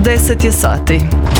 10 je sati.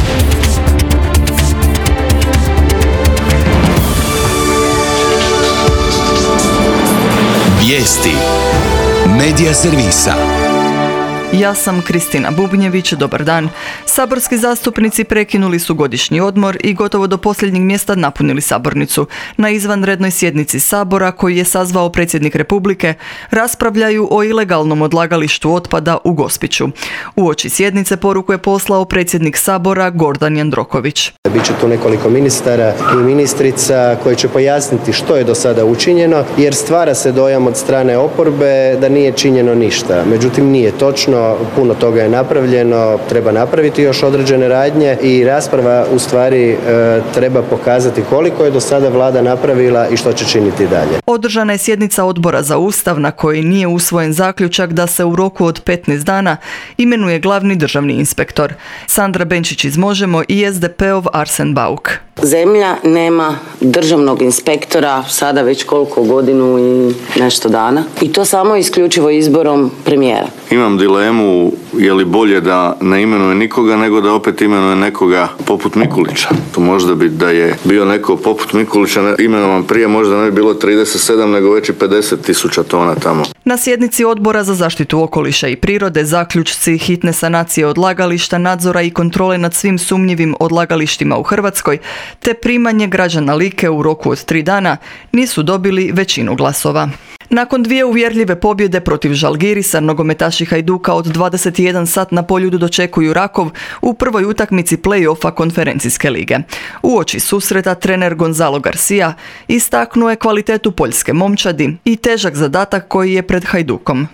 Vijesti Medija servisa. Ja sam Kristina Bubnjević, dobar dan. Saborski zastupnici prekinuli su godišnji odmor i gotovo do posljednjeg mjesta napunili sabornicu. Na izvanrednoj sjednici Sabora, koju je sazvao predsjednik Republike, raspravljaju o ilegalnom odlagalištu otpada u Gospiću. Uoči sjednice poruku je poslao predsjednik Sabora Gordan Jandroković. Biće tu nekoliko ministara i ministrica koji će pojasniti što je do sada učinjeno, jer stvara se dojam od strane oporbe da nije činjeno ništa. Međutim, nije točno. Puno toga je napravljeno, treba napraviti još određene radnje i rasprava u stvari treba pokazati koliko je do sada vlada napravila i što će činiti dalje. Održana je sjednica Odbora za Ustav na kojoj nije usvojen zaključak da se u roku od 15 dana imenuje glavni državni inspektor. Sandra Benčić iz Možemo i SDP-ov Arsen Bauk. Zemlja nema državnog inspektora sada već koliko, godinu i nešto dana. I to samo isključivo izborom premijera. Imam dilemu je li bolje da ne imenuje nikoga nego da opet imenuje nekoga poput Mikulića. To možda bi da je bio neko poput Mikulića imenovan prije, možda ne bi bilo 37 nego već i 50.000 tona tamo. Na sjednici Odbora za zaštitu okoliša i prirode zaključci hitne sanacije odlagališta, nadzora i kontrole nad svim sumnjivim odlagalištima u Hrvatskoj te primanje građana Like u roku od 3 dana nisu dobili većinu glasova. Nakon 2 uvjerljive pobjede protiv Žalgirisa, nogometaši Hajduka od 21 sat na Poljudu dočekuju Rakov u prvoj utakmici play-offa konferencijske lige. Uoči susreta trener Gonzalo Garcia istaknuo je kvalitetu poljske momčadi i težak zadatak koji je pred Hajdukom.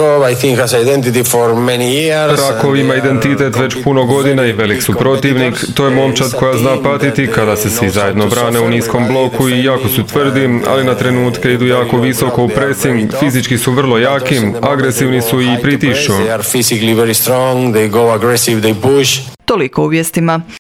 Rakov ima identitet već puno godina i velik su protivnik. To je momčad koja zna patiti kada se svi zajedno brane u niskom bloku i jako su tvrdi, ali na trenutke idu jako visoko u pressing, fizički su vrlo jaki, agresivni su i pritišću. Toliko u vijestima.